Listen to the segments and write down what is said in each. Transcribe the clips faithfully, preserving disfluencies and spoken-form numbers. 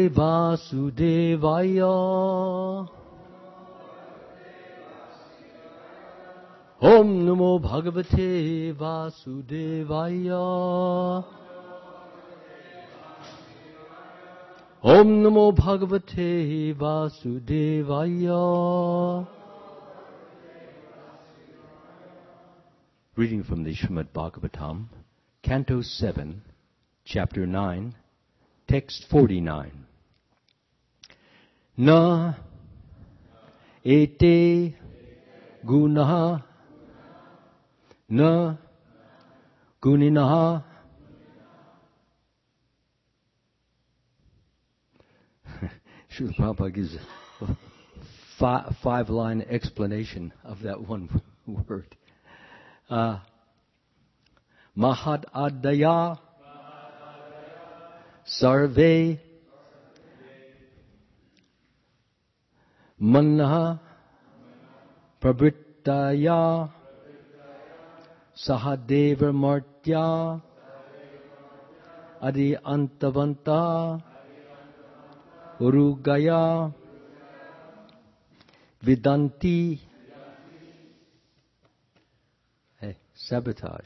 Vasudevaya. Om Namo Bhagavate Vasudevaya. Om Namo Bhagavate Vasudevaya. Reading from the Srimad Bhagavatam, Canto seven, Chapter nine, Text forty-nine. Na ete gunaha na guninaha Srila Prabhupada gives a five, five-line explanation of that one word. Uh, Mahad Adaya Sarve Manna Prabhritaya Sahadeva Martya Adi Antavanta Urugaya Vidanti. Hey, sabotage.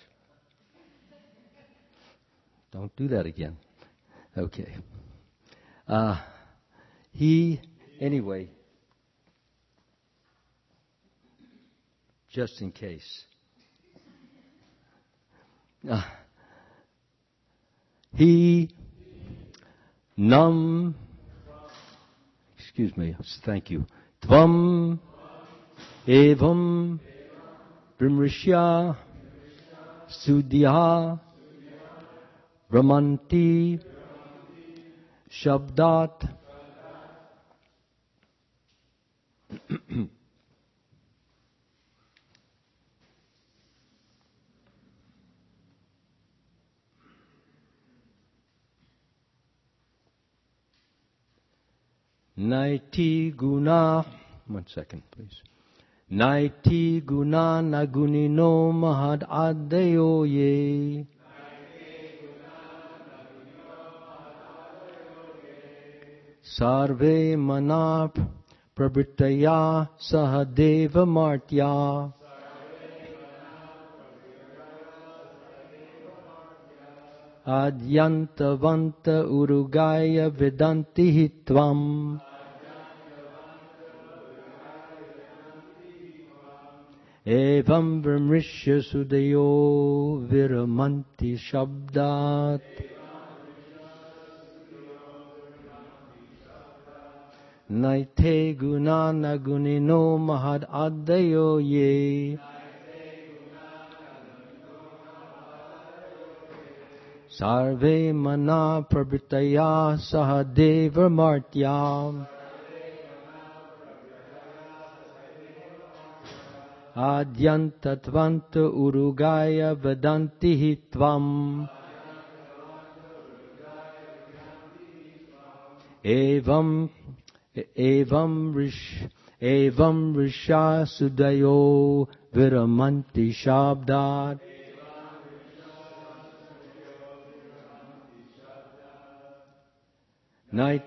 Don't do that again. Okay. Uh, he, anyway, just in case. Uh, he, nam, excuse me, thank you. Tvam, evam, Brimrishya, Sudhya, Ramanti, Shabdat, Naiti Guna, one second please. Naiti Guna Nagunino Mahad Adayo Ye. Sarve Manap Prabhritaya Sahadeva Martya. Adyantavanta Urugaya Vedanti Hitvam. Evam Vrimrishya Sudayo Viramanti Shabdat. Naite Gunana Gunino Mahad Adayo Ye. Sarve Mana Prabhritaya Sahadeva Martya. Adyantatvanta Urugaya Vedanti Hitvam. Evam Evam Rish Evam Risha Sudayo Viramanti Shabdat. Night.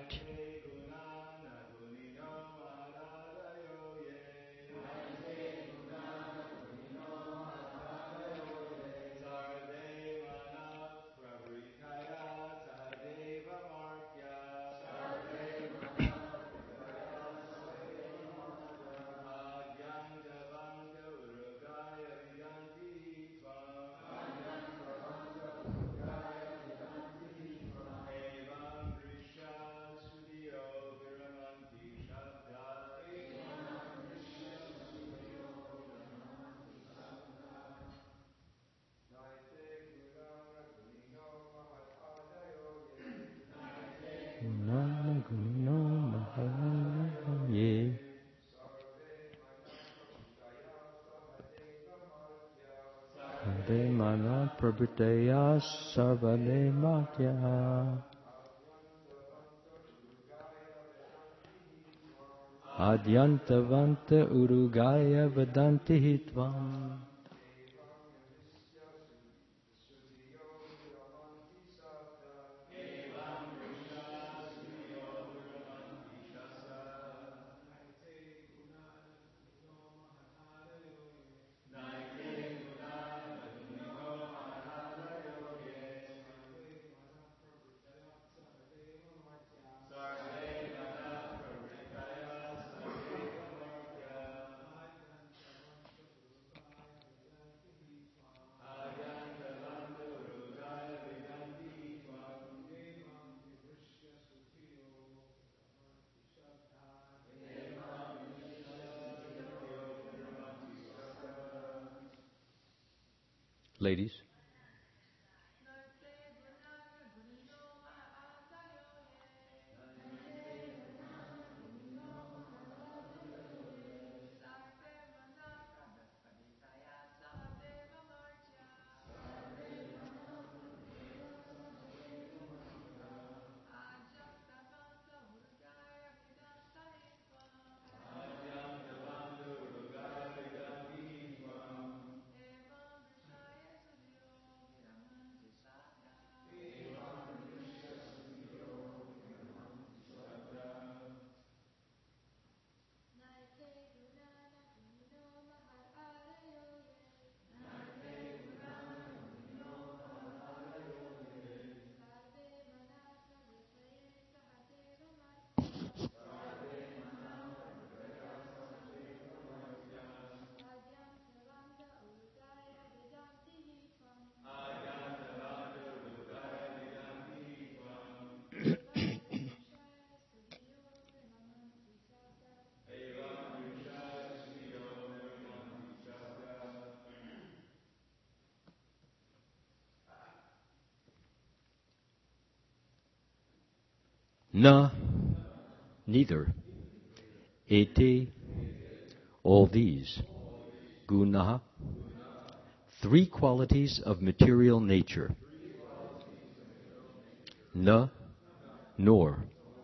Mana Prabhritaya Sarvade Matya. Adyantavanta Urugaya Vedanti Hitvam. ladies. Na, neither. Ete, all these. Guna, three qualities of material nature. Na, nor.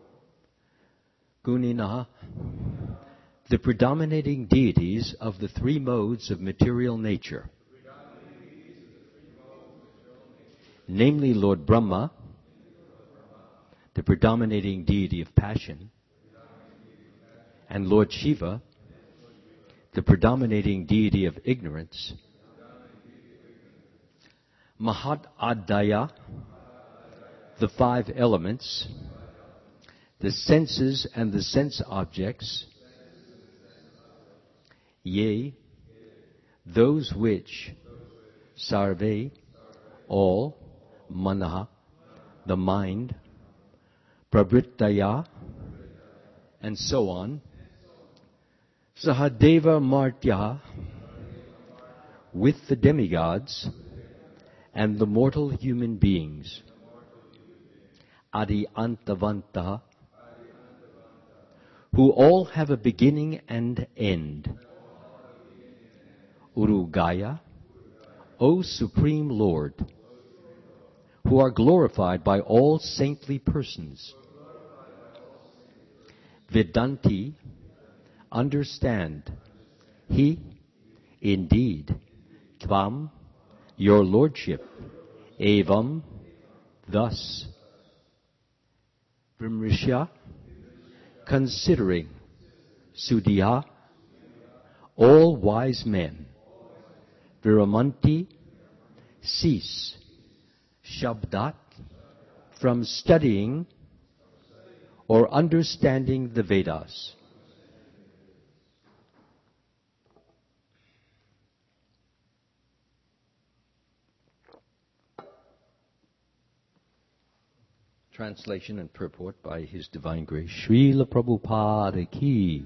Gunina, the predominating deities of the three modes of material nature. Namely Lord Brahma, the predominating deity of passion, and Lord Shiva, the predominating deity of ignorance. Mahat Adaya, the five elements, the senses and the sense objects, yea, those which, sarve, all, manaha, the mind, prabhritaya, and so on, sahadeva martya, with the demigods and the mortal human beings, adi antavanta, who all have a beginning and end. Urugaya, O Supreme Lord, who are glorified by all saintly persons. Vedanti, understand. He, indeed. Tvam, your lordship. Evam, thus. Vimrishya, considering. Sudhya, all wise men. Viramanti, cease. Shabdat, from studying or understanding the Vedas. Translation and purport by His Divine Grace Srila Prabhupada Ki.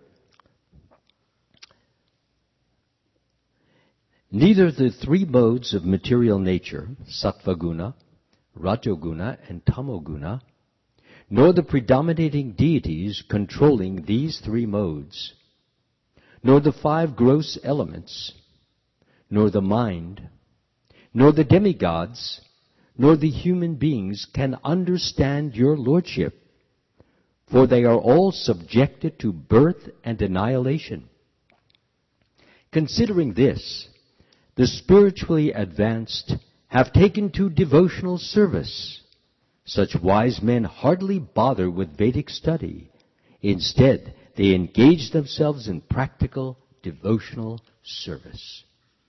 Neither the three modes of material nature, Sattvaguna, Rajoguna, and Tamoguna, nor the predominating deities controlling these three modes, nor the five gross elements, nor the mind, nor the demigods, nor the human beings can understand your lordship, for they are all subjected to birth and annihilation. Considering this, the spiritually advanced have taken to devotional service. Such wise men hardly bother with Vedic study. Instead, they engage themselves in practical devotional service.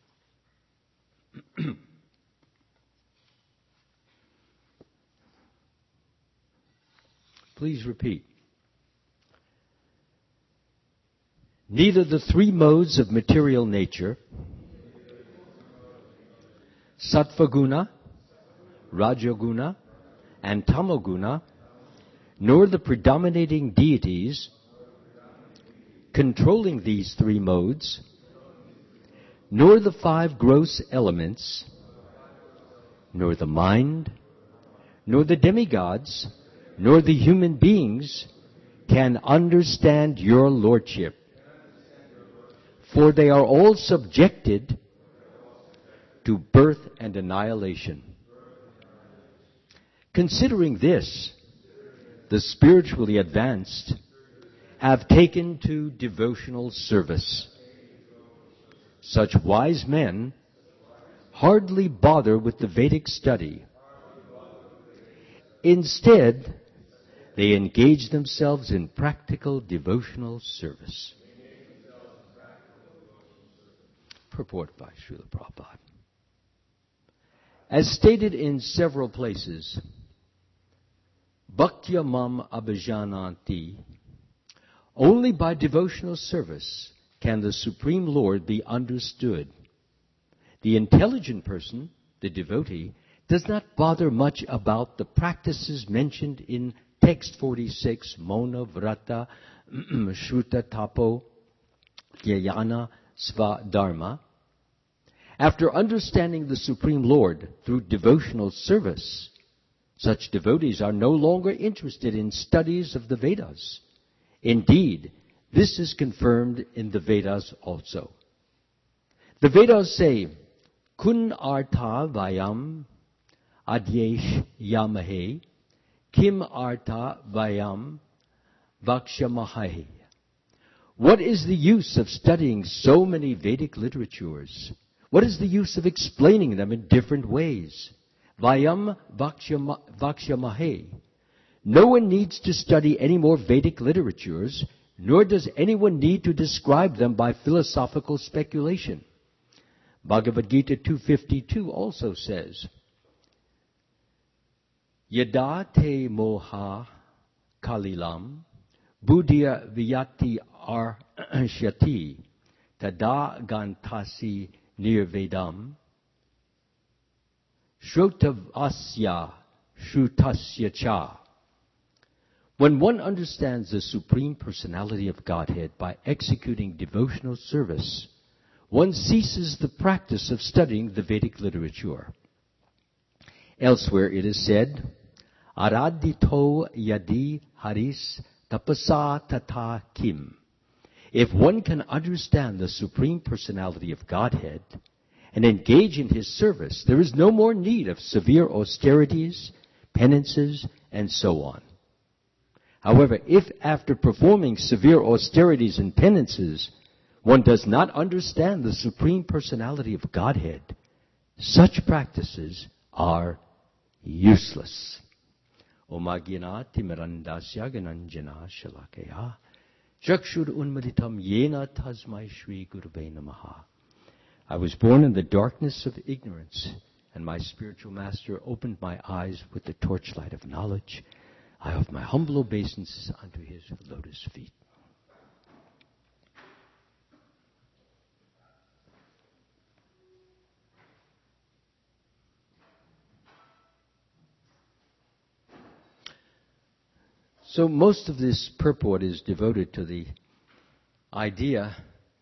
Please repeat. Neither the three modes of material nature, Sattvaguna, Rajoguna, and Tamoguna, nor the predominating deities controlling these three modes, nor the five gross elements, nor the mind, nor the demigods, nor the human beings can understand your lordship. For they are all subjected to birth and annihilation. Considering this, the spiritually advanced have taken to devotional service. Such wise men hardly bother with the Vedic study. Instead, they engage themselves in practical devotional service. Purport by Srila Prabhupada. As stated in several places, Bhaktya mam abhijananti, only by devotional service can the Supreme Lord be understood. The intelligent person, the devotee, does not bother much about the practices mentioned in text forty-six, Mona, Vrata, Shruta, Tapo, Dhyana, Svadharma. After understanding the Supreme Lord through devotional service, such devotees are no longer interested in studies of the Vedas. Indeed, this is confirmed in the Vedas also. The Vedas say, Kun artha vayam adyesh yamahe, kim artha vayam vakshamahe. What is the use of studying so many Vedic literatures? What is the use of explaining them in different ways? Vayam vakshamahe. No one needs to study any more Vedic literatures, nor does anyone need to describe them by philosophical speculation. Bhagavad Gita two fifty-two also says, Yada te moha kalilam buddhya viyati arshati tada gantasi nirvedam shrotavasya shrutasya cha. When one understands the Supreme Personality of Godhead by executing devotional service, one ceases the practice of studying the Vedic literature. Elsewhere it is said, Aradito yadi haris tapasa tata kim. If one can understand the Supreme Personality of Godhead and engage in His service, there is no more need of severe austerities, penances, and so on. However, if after performing severe austerities and penances, one does not understand the Supreme Personality of Godhead, such practices are useless. Om Ajnana Timirandasya Gananjana Shalakaya Chakshur Unmaditam Yena Tasmai Shri Gurave Namaha. I was born in the darkness of ignorance, and my spiritual master opened my eyes with the torchlight of knowledge. I offer my humble obeisances unto His lotus feet. So most of this purport is devoted to the idea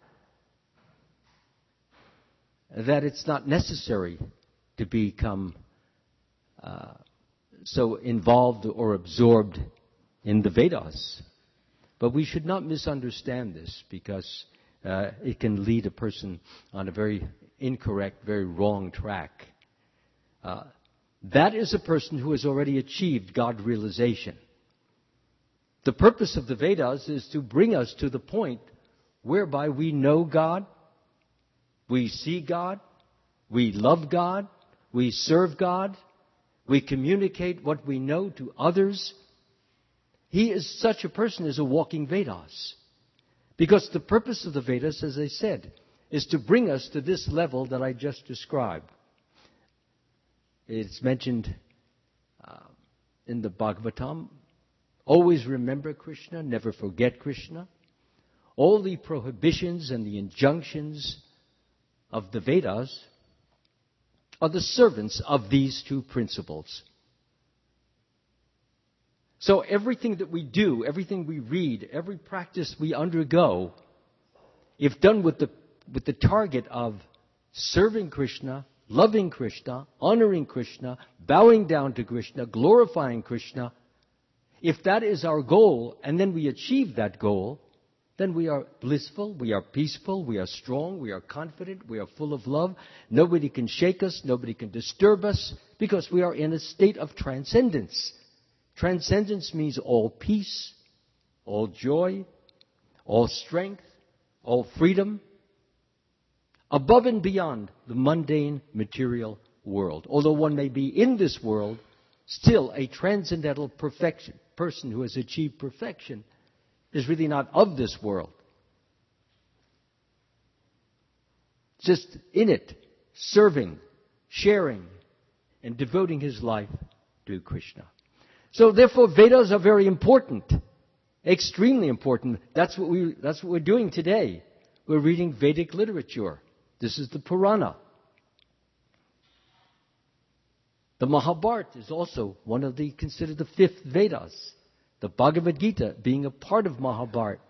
that it's not necessary to become uh, so involved or absorbed in the Vedas. But we should not misunderstand this, because uh, it can lead a person on a very incorrect, very wrong track. Uh, that is a person who has already achieved God realization. The purpose of the Vedas is to bring us to the point whereby we know God, we see God, we love God, we serve God, we communicate what we know to others. He is such a person as a walking Vedas. Because the purpose of the Vedas, as I said, is to bring us to this level that I just described. It's mentioned uh, in the Bhagavatam. Always remember Krishna, never forget Krishna. All the prohibitions and the injunctions of the Vedas are the servants of these two principles. So everything that we do, everything we read, every practice we undergo, if done with the with the target of serving Krishna, loving Krishna, honoring Krishna, bowing down to Krishna, glorifying Krishna, if that is our goal, and then we achieve that goal, then we are blissful, we are peaceful, we are strong, we are confident, we are full of love. Nobody can shake us, nobody can disturb us, because we are in a state of transcendence. Transcendence means all peace, all joy, all strength, all freedom, above and beyond the mundane material world. Although one may be in this world, still a transcendental perfection, person who has achieved perfection is really not of this world. Just in it, serving, sharing, and devoting his life to Krishna. So therefore, Vedas are very important, extremely important. That's what we, that's what we're doing today. We're reading Vedic literature. This is the Purana. The Mahabharata is also one of the, considered the fifth Vedas. The Bhagavad Gita, being a part of Mahabharata,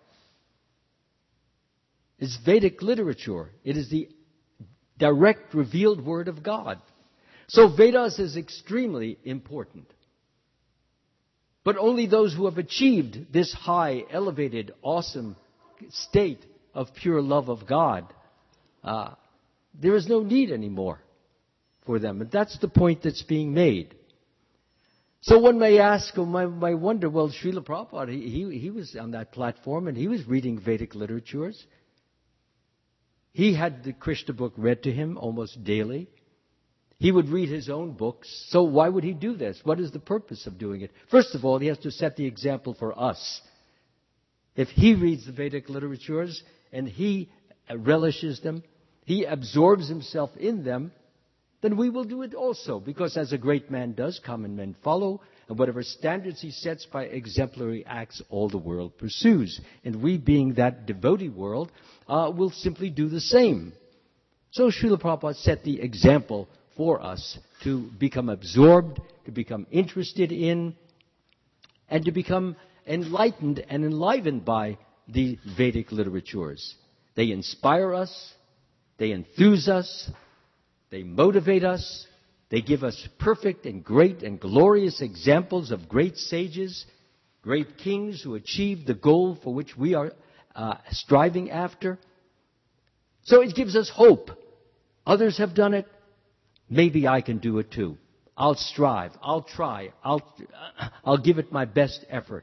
is Vedic literature. It is the direct revealed word of God. So Vedas is extremely important. But only those who have achieved this high, elevated, awesome state of pure love of God, uh, there is no need anymore for them. And that's the point that's being made. So one may ask, or may, may wonder, well, Srila Prabhupada, he, he, he was on that platform and he was reading Vedic literatures. He had the Krishna book read to him almost daily. He would read his own books. So why would he do this? What is the purpose of doing it? First of all, he has to set the example for us. If he reads the Vedic literatures and he relishes them, he absorbs himself in them, then we will do it also. Because as a great man does, common men follow. And whatever standards he sets by exemplary acts, all the world pursues. And we, being that devotee world, uh, will simply do the same. So Srila Prabhupada set the example for us to become absorbed, to become interested in, and to become enlightened and enlivened by the Vedic literatures. They inspire us, they enthuse us, they motivate us. They give us perfect and great and glorious examples of great sages, great kings who achieved the goal for which we are uh, striving after. So it gives us hope. Others have done it. Maybe I can do it too. I'll strive. I'll try. I'll, uh, I'll give it my best effort.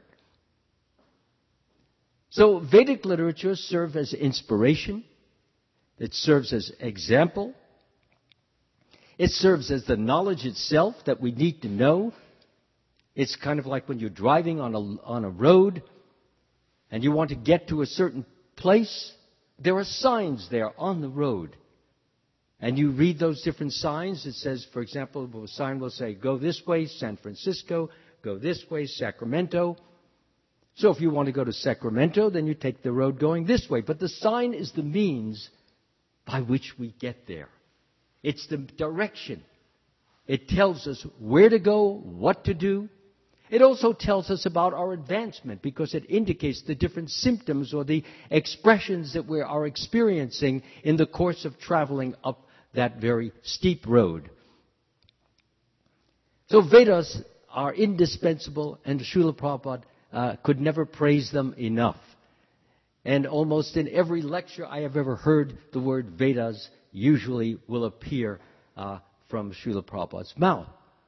So Vedic literature serves as inspiration. It serves as example. It serves as the knowledge itself that we need to know. It's kind of like when you're driving on a, on a road and you want to get to a certain place. There are signs there on the road. And you read those different signs. It says, for example, a sign will say, go this way, San Francisco. Go this way, Sacramento. So if you want to go to Sacramento, then you take the road going this way. But the sign is the means by which we get there. It's the direction. It tells us where to go, what to do. It also tells us about our advancement because it indicates the different symptoms or the expressions that we are experiencing in the course of traveling up that very steep road. So Vedas are indispensable, and Srila Prabhupada uh, could never praise them enough. And almost in every lecture I have ever heard, the word Vedas usually will appear uh, from Srila Prabhupada's mouth.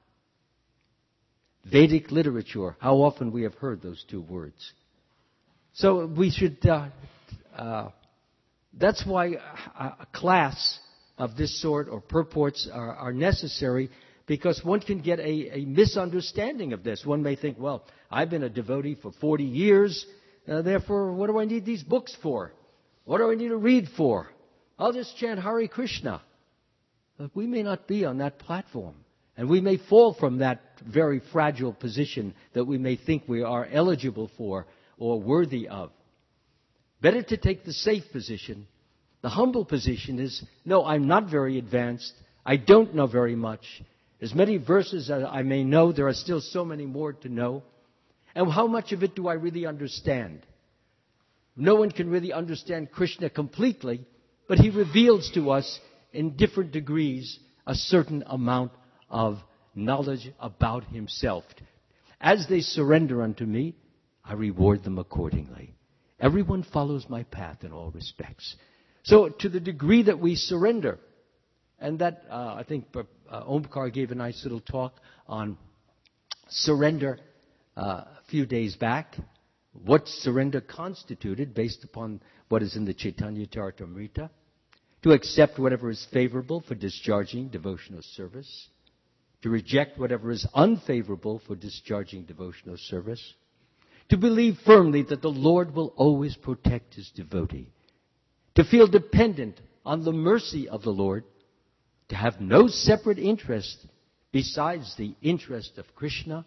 Vedic literature, how often we have heard those two words. So we should, uh, uh, that's why a, a class of this sort or purports are, are necessary, because one can get a, a misunderstanding of this. One may think, well, I've been a devotee for forty years, uh, therefore what do I need these books for? What do I need to read for? I'll just chant Hare Krishna. But we may not be on that platform. And we may fall from that very fragile position that we may think we are eligible for or worthy of. Better to take the safe position. The humble position is, no, I'm not very advanced. I don't know very much. As many verses as I may know, there are still so many more to know. And how much of it do I really understand? No one can really understand Krishna completely, but he reveals to us in different degrees, a certain amount of knowledge about himself. As they surrender unto me, I reward them accordingly. Everyone follows my path in all respects. So to the degree that we surrender, and that, uh, I think uh, Omkar gave a nice little talk on surrender uh, a few days back, what surrender constituted based upon what is in the Chaitanya Charitamrita, to accept whatever is favorable for discharging devotional service, to reject whatever is unfavorable for discharging devotional service, to believe firmly that the Lord will always protect his devotee, to feel dependent on the mercy of the Lord, to have no separate interest besides the interest of Krishna,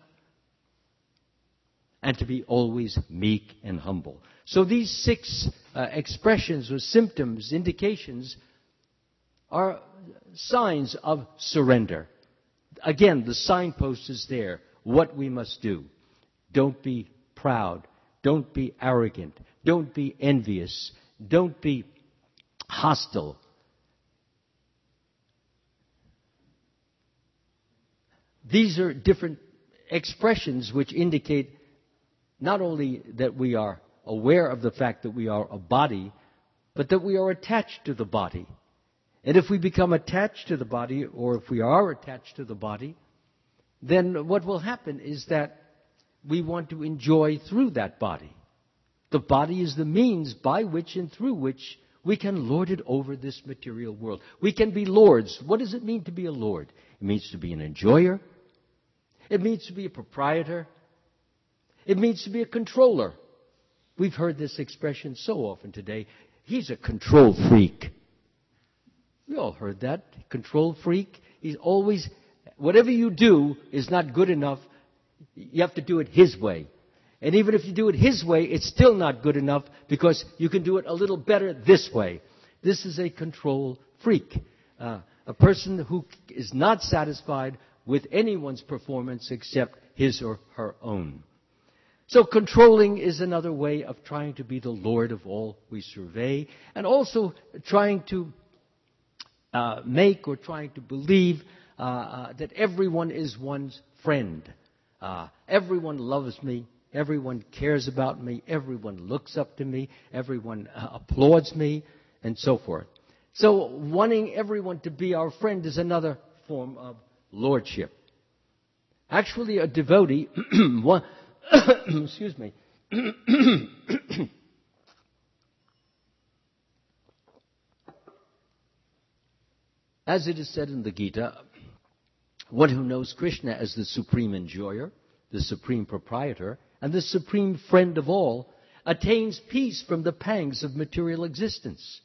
and to be always meek and humble. So these six uh, expressions or symptoms, indications, are signs of surrender. Again, the signpost is there, what we must do. Don't be proud. Don't be arrogant. Don't be envious. Don't be hostile. These are different expressions which indicate not only that we are aware of the fact that we are a body, but that we are attached to the body. And if we become attached to the body, or if we are attached to the body, then what will happen is that we want to enjoy through that body. The body is the means by which and through which we can lord it over this material world. We can be lords. What does it mean to be a lord? It means to be an enjoyer. It means to be a proprietor. It means to be a controller. We've heard this expression so often today. He's a control freak. We all heard that. Control freak. He's always, whatever you do is not good enough. You have to do it his way. And even if you do it his way, it's still not good enough because you can do it a little better this way. This is a control freak. Uh, a person who is not satisfied with anyone's performance except his or her own. So controlling is another way of trying to be the Lord of all we survey, and also trying to uh, make or trying to believe uh, uh, that everyone is one's friend. Uh, everyone loves me. Everyone cares about me. Everyone looks up to me. Everyone uh, applauds me, and so forth. So wanting everyone to be our friend is another form of lordship. Actually, a devotee, one, excuse me, as it is said in the Gita, one who knows Krishna as the supreme enjoyer, the supreme proprietor, and the supreme friend of all, attains peace from the pangs of material existence.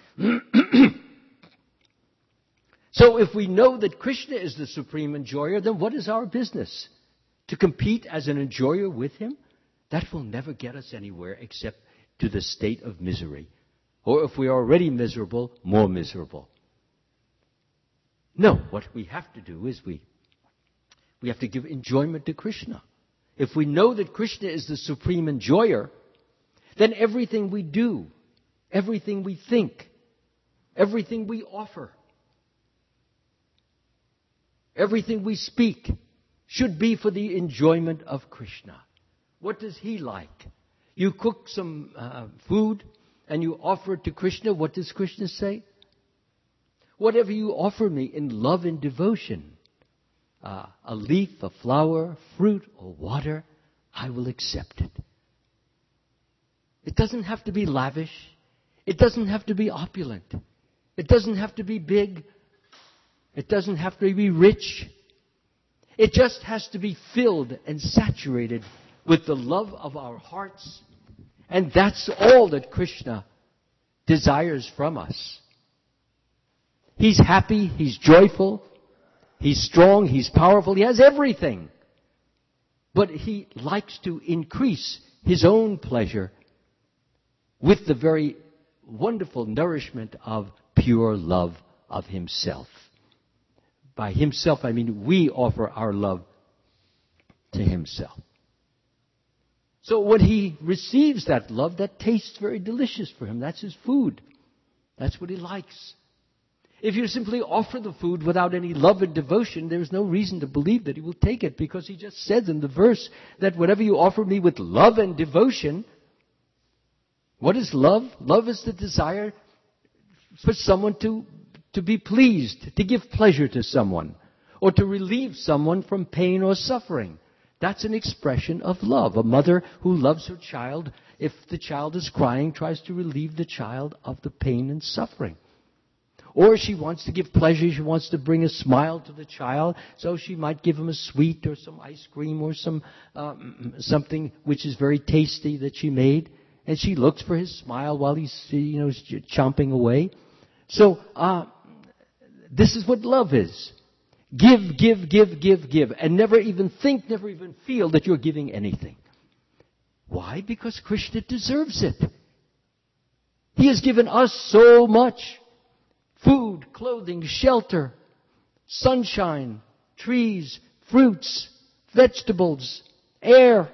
So if we know that Krishna is the supreme enjoyer, then what is our business? To compete as an enjoyer with him? That will never get us anywhere except to the state of misery. Or if we are already miserable, more miserable. No, what we have to do is we, we have to give enjoyment to Krishna. If we know that Krishna is the supreme enjoyer, then everything we do, everything we think, everything we offer, everything we speak should be for the enjoyment of Krishna. What does he like? You cook some uh, food and you offer it to Krishna. What does Krishna say? Whatever you offer me in love and devotion, uh, a leaf, a flower, fruit, or water, I will accept it. It doesn't have to be lavish. It doesn't have to be opulent. It doesn't have to be big. It doesn't have to be rich. It just has to be filled and saturated with the love of our hearts. And that's all that Krishna desires from us. He's happy, he's joyful, he's strong, he's powerful, he has everything. But he likes to increase his own pleasure with the very wonderful nourishment of pure love of himself. By himself, I mean we offer our love to himself. So when he receives that love, that tastes very delicious for him. That's his food. That's what he likes. If you simply offer the food without any love and devotion, there's no reason to believe that He will take it, because He just said in the verse that whatever you offer me with love and devotion. What is love? Love is the desire for someone to, to be pleased, to give pleasure to someone, or to relieve someone from pain or suffering. That's an expression of love. A mother who loves her child, if the child is crying, tries to relieve the child of the pain and suffering. Or she wants to give pleasure, she wants to bring a smile to the child, so she might give him a sweet or some ice cream or some um, something which is very tasty that she made. And she looks for his smile while he's, you know, chomping away. So, uh, this is what love is. Give, give, give, give, give. And never even think, never even feel that you're giving anything. Why? Because Krishna deserves it. He has given us so much. Food, clothing, shelter, sunshine, trees, fruits, vegetables, air,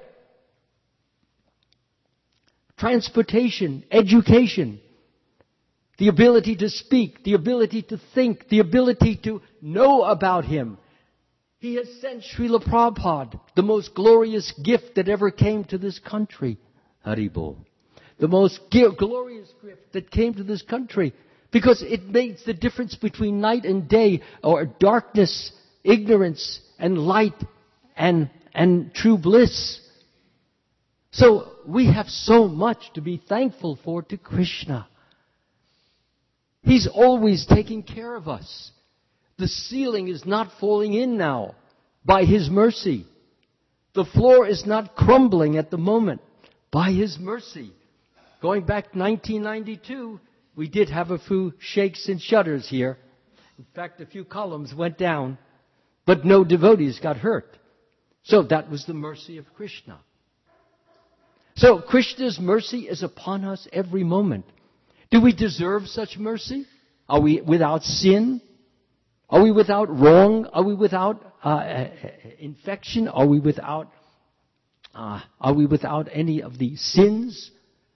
transportation, education, the ability to speak, the ability to think, the ability to know about Him. He has sent Srila Prabhupada, the most glorious gift that ever came to this country. Haribol. The most glorious gift that came to this country. Because it makes the difference between night and day, or darkness, ignorance, and light, and, and true bliss. So we have so much to be thankful for to Krishna. He's always taking care of us. The ceiling is not falling in now by His mercy. The floor is not crumbling at the moment by His mercy. Going back to nineteen ninety-two, we did have a few shakes and shudders here. In fact, a few columns went down, but no devotees got hurt. So that was the mercy of Krishna. So Krishna's mercy is upon us every moment. Do we deserve such mercy? Are we without sin? Are we without wrong? Are we without uh, infection? Are we without? Uh, are we without any of the sins?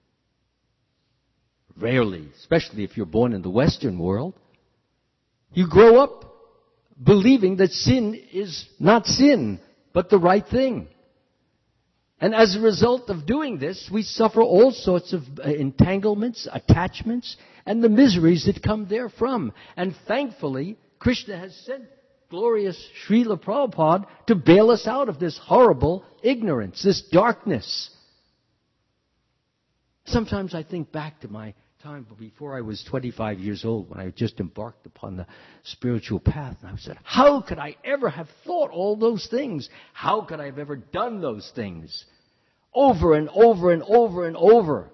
Rarely, especially if you're born in the Western world. You grow up believing that sin is not sin, but the right thing. And as a result of doing this, we suffer all sorts of entanglements, attachments, and the miseries that come therefrom. And thankfully, Krishna has sent glorious Srila Prabhupada to bail us out of this horrible ignorance, this darkness. Sometimes I think back to my time before I was twenty-five years old, when I just embarked upon the spiritual path, and I said, how could I ever have thought all those things? How could I have ever done those things? Over and over and over and over.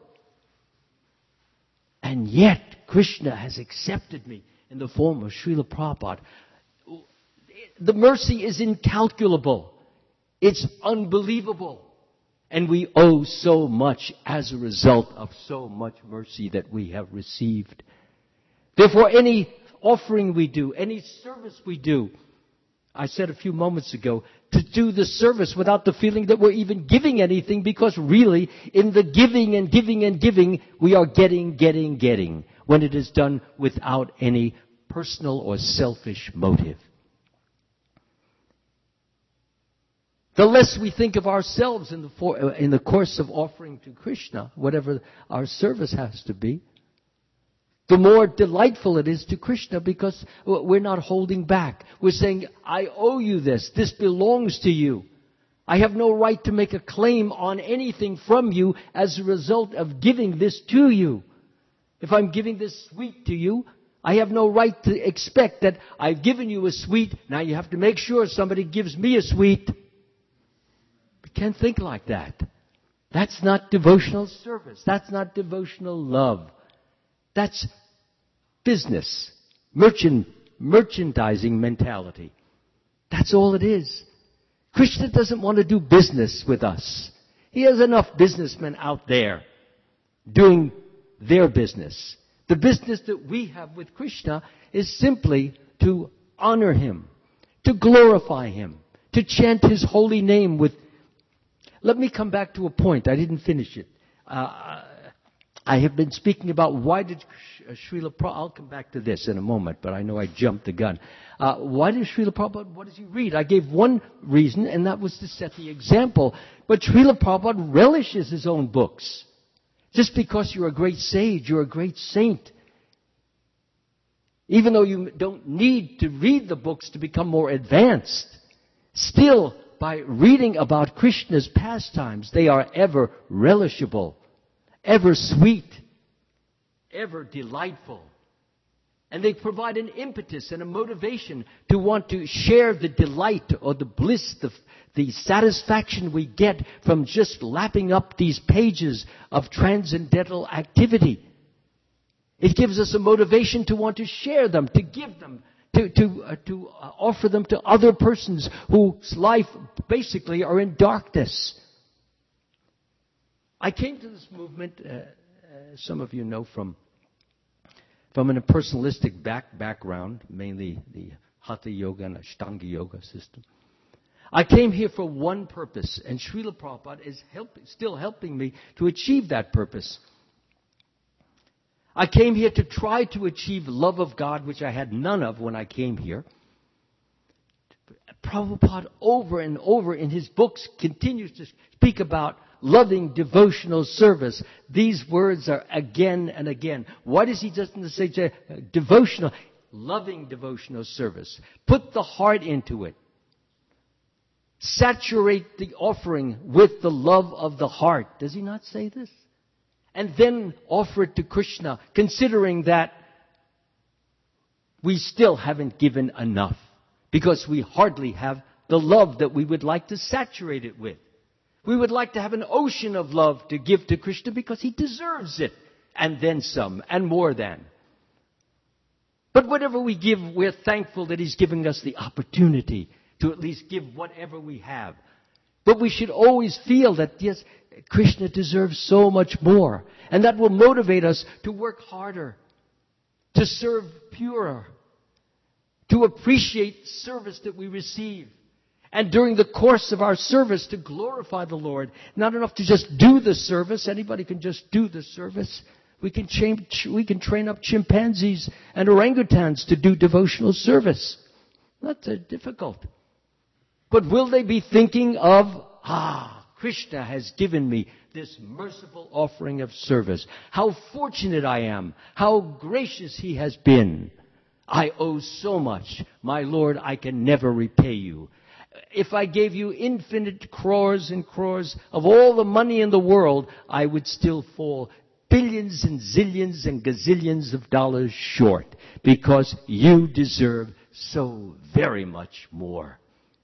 And yet, Krishna has accepted me in the form of Srila Prabhupada. The mercy is incalculable. It's unbelievable. And we owe so much as a result of so much mercy that we have received. Therefore, any offering we do, any service we do, I said a few moments ago, to do the service without the feeling that we're even giving anything, because really, in the giving and giving and giving, we are getting, getting, getting, when it is done without any personal or selfish motive. The less we think of ourselves in the, for, in the course of offering to Krishna, whatever our service has to be, the more delightful it is to Krishna, because we're not holding back. We're saying, I owe you this. This belongs to you. I have no right to make a claim on anything from you as a result of giving this to you. If I'm giving this sweet to you, I have no right to expect that I've given you a sweet. Now you have to make sure somebody gives me a sweet. Can't think like that. That's not devotional service. That's not devotional love. That's business, merchant, merchandising mentality. That's all it is. Krishna doesn't want to do business with us. He has enough businessmen out there doing their business. The business that we have with Krishna is simply to honor Him, to glorify Him, to chant His holy name with. Let me come back to a point. I didn't finish it. Uh, I have been speaking about why did Srila Prabhupada, I'll come back to this in a moment, but I know I jumped the gun. Uh, why did Srila Prabhupada, what does he read? I gave one reason, and that was to set the example. But Srila Prabhupada relishes his own books. Just because you're a great sage, you're a great saint. Even though you don't need to read the books to become more advanced, still, by reading about Krishna's pastimes, they are ever relishable, ever sweet, ever delightful. And they provide an impetus and a motivation to want to share the delight or the bliss, the, the satisfaction we get from just lapping up these pages of transcendental activity. It gives us a motivation to want to share them, to give them, to, to, uh, to uh, offer them to other persons whose life basically are in darkness. I came to this movement, uh, uh, some of you know, from from an impersonalistic back background, mainly the Hatha Yoga and Ashtanga Yoga system. I came here for one purpose, and Srila Prabhupada is help, still helping me to achieve that purpose. I came here to try to achieve love of God, which I had none of when I came here. Prabhupada over and over in his books continues to speak about loving devotional service. These words are again and again. Why does he just say uh, devotional? Loving devotional service. Put the heart into it. Saturate the offering with the love of the heart. Does he not say this? And then offer it to Krishna, considering that we still haven't given enough, because we hardly have the love that we would like to saturate it with. We would like to have an ocean of love to give to Krishna because he deserves it, and then some, and more than. But whatever we give, we're thankful that he's giving us the opportunity to at least give whatever we have. But we should always feel that, yes, Krishna deserves so much more. And that will motivate us to work harder, to serve purer, to appreciate service that we receive. And during the course of our service, to glorify the Lord. Not enough to just do the service. Anybody can just do the service. We can, change, we can train up chimpanzees and orangutans to do devotional service. Not so difficult. But will they be thinking of, ah, Krishna has given me this merciful offering of service. How fortunate I am. How gracious he has been. I owe so much. My Lord, I can never repay you. If I gave you infinite crores and crores of all the money in the world, I would still fall billions and zillions and gazillions of dollars short, because you deserve so very much more.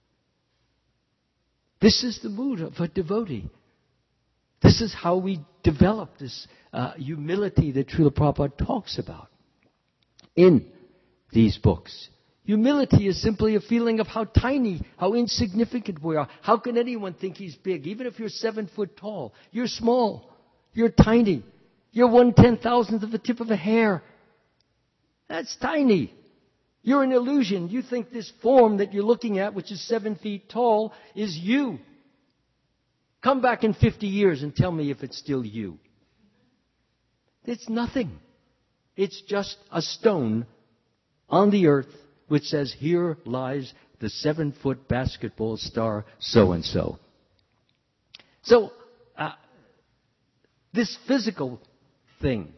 This is the mood of a devotee. This is how we develop this uh, humility that Srila Prabhupada talks about in these books. Humility is simply a feeling of how tiny, how insignificant we are. How can anyone think he's big? Even if you're seven foot tall, you're small. You're tiny. You're one ten thousandth of the tip of a hair. That's tiny. You're an illusion. You think this form that you're looking at, which is seven feet tall, is you. Come back in fifty years and tell me if it's still you. It's nothing. It's just a stone on the earth which says, here lies the seven-foot basketball star so-and-so. So, uh, this physical thing,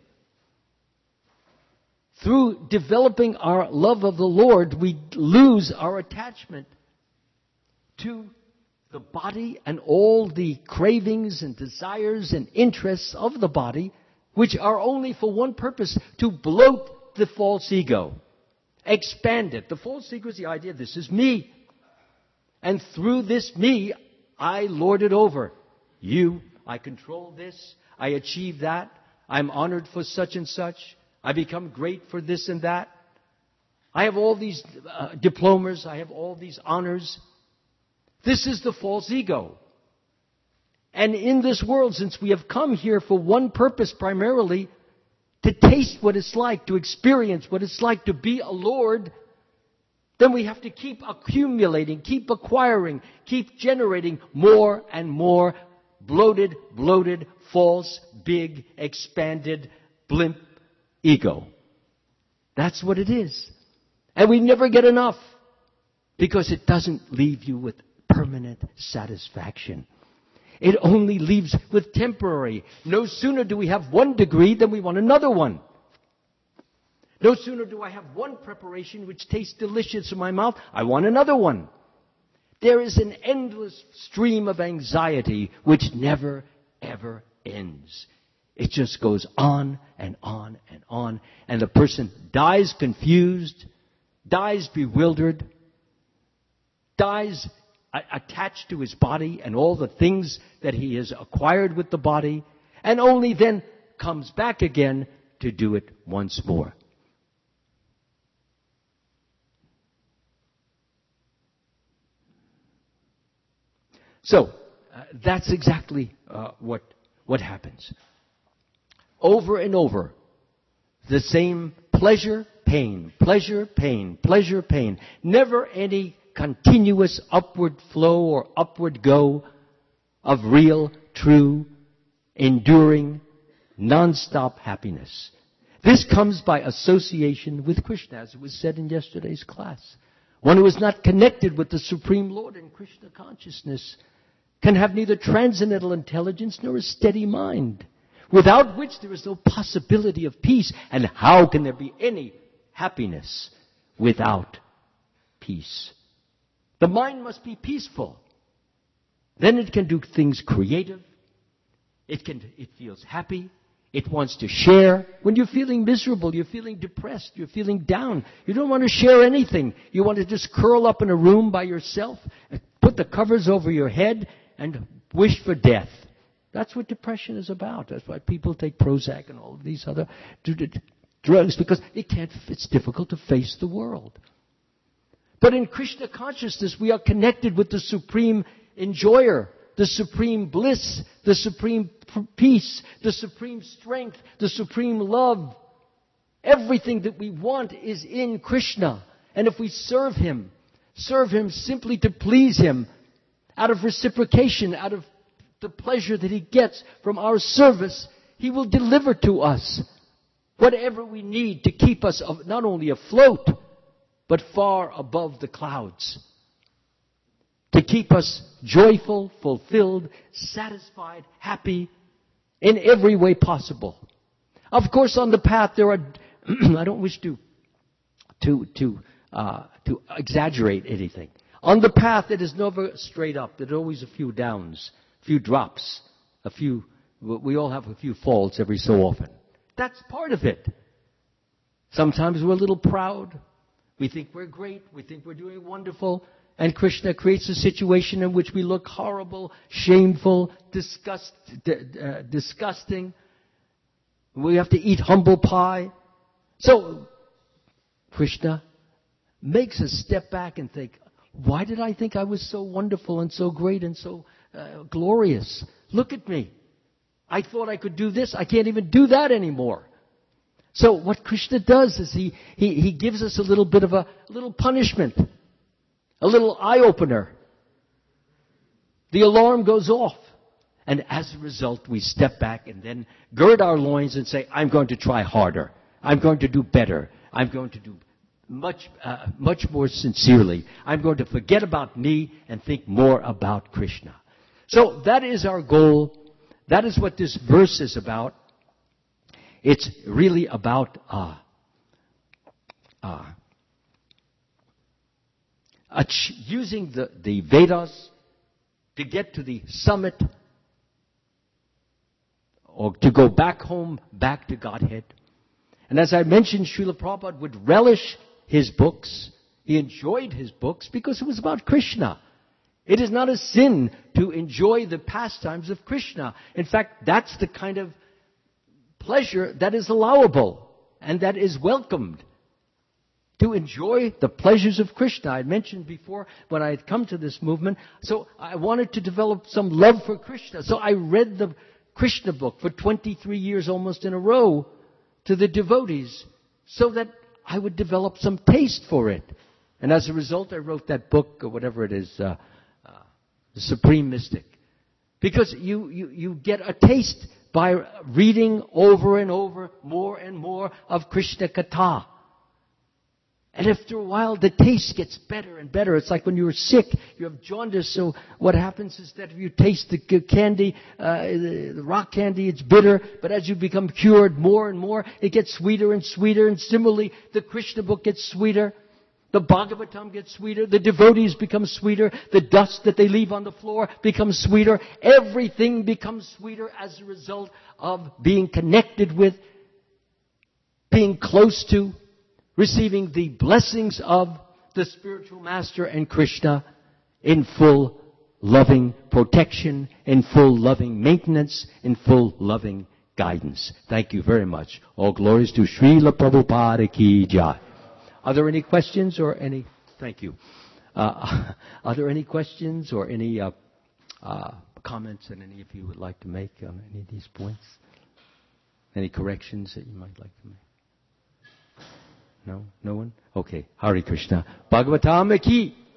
through developing our love of the Lord, we lose our attachment to the body and all the cravings and desires and interests of the body, which are only for one purpose, to bloat the false ego. Expand it. The false ego is the idea, this is me. And through this me, I lord it over you. I control this. I achieve that. I'm honored for such and such. I become great for this and that. I have all these uh, diplomas. I have all these honors. This is the false ego. And in this world, since we have come here for one purpose primarily, to taste what it's like, to experience what it's like to be a Lord, then we have to keep accumulating, keep acquiring, keep generating more and more bloated, bloated, false, big, expanded, blimp ego. That's what it is. And we never get enough because it doesn't leave you with permanent satisfaction. It only leaves with temporary. No sooner do we have one degree than we want another one. No sooner do I have one preparation which tastes delicious in my mouth, I want another one. There is an endless stream of anxiety which never, ever ends. It just goes on and on and on. And the person dies confused, dies bewildered, dies attached to his body and all the things that he has acquired with the body, and only then comes back again to do it once more. So, uh, that's exactly uh, what what happens. Over and over, the same pleasure, pain, pleasure, pain, pleasure, pain. Never any continuous upward flow or upward go of real, true, enduring, non-stop happiness. This comes by association with Krishna, as it was said in yesterday's class. One who is not connected with the Supreme Lord in Krishna consciousness can have neither transcendental intelligence nor a steady mind, without which there is no possibility of peace. And how can there be any happiness without peace? The mind must be peaceful. Then it can do things creative. It can, it feels happy. It wants to share. When you're feeling miserable, you're feeling depressed, you're feeling down, you don't want to share anything. You want to just curl up in a room by yourself, and put the covers over your head, and wish for death. That's what depression is about. That's why people take Prozac and all of these other drugs, because it can't, it's difficult to face the world. But in Krishna consciousness, we are connected with the supreme enjoyer, the supreme bliss, the supreme peace, the supreme strength, the supreme love. Everything that we want is in Krishna. And if we serve Him, serve Him simply to please Him, out of reciprocation, out of the pleasure that He gets from our service, He will deliver to us whatever we need to keep us not only afloat, but far above the clouds. To keep us joyful, fulfilled, satisfied, happy in every way possible. Of course, on the path there are, I don't wish to, to, to, uh, to exaggerate anything. On the path it is never straight up. There are always a few downs, a few drops, a few, we all have a few faults every so often. That's part of it. Sometimes we're a little proud. We think we're great. We think we're doing wonderful. And Krishna creates a situation in which we look horrible, shameful, disgust, uh, disgusting. We have to eat humble pie. So, Krishna makes us step back and think, why did I think I was so wonderful and so great and so uh, glorious? Look at me. I thought I could do this. I can't even do that anymore. So what Krishna does is he, he, he gives us a little bit of a, a little punishment, a little eye-opener. The alarm goes off. And as a result, we step back and then gird our loins and say, I'm going to try harder. I'm going to do better. I'm going to do much, uh, much more sincerely. I'm going to forget about me and think more about Krishna. So that is our goal. That is what this verse is about. It's really about uh, uh, using the, the Vedas to get to the summit, or to go back home, back to Godhead. And as I mentioned, Srila Prabhupada would relish his books. He enjoyed his books because it was about Krishna. It is not a sin to enjoy the pastimes of Krishna. In fact, that's the kind of pleasure that is allowable and that is welcomed. To enjoy the pleasures of Krishna. I mentioned before when I had come to this movement, so I wanted to develop some love for Krishna. So I read the Krishna book for twenty-three years almost in a row to the devotees so that I would develop some taste for it. And as a result, I wrote that book, or whatever it is, uh, uh, The Supreme Mystic. Because you, you, you get a taste by reading over and over more and more of Krishna Katha. And after a while, the taste gets better and better. It's like when you're sick, you have jaundice. So what happens is that if you taste the candy, uh, the, the rock candy, it's bitter. But as you become cured more and more, it gets sweeter and sweeter. And similarly, the Krishna book gets sweeter. The Bhagavatam gets sweeter. The devotees become sweeter. The dust that they leave on the floor becomes sweeter. Everything becomes sweeter as a result of being connected with, being close to, receiving the blessings of the spiritual master and Krishna in full loving protection, in full loving maintenance, in full loving guidance. Thank you very much. All glories to Srila Prabhupada Ki Jai. Are there any questions or any... Thank you. Uh, are there any questions or any uh, uh, comments that any of you would like to make on any of these points? Any corrections that you might like to make? No? No one? Okay. Hare Krishna. Bhagavatam Ki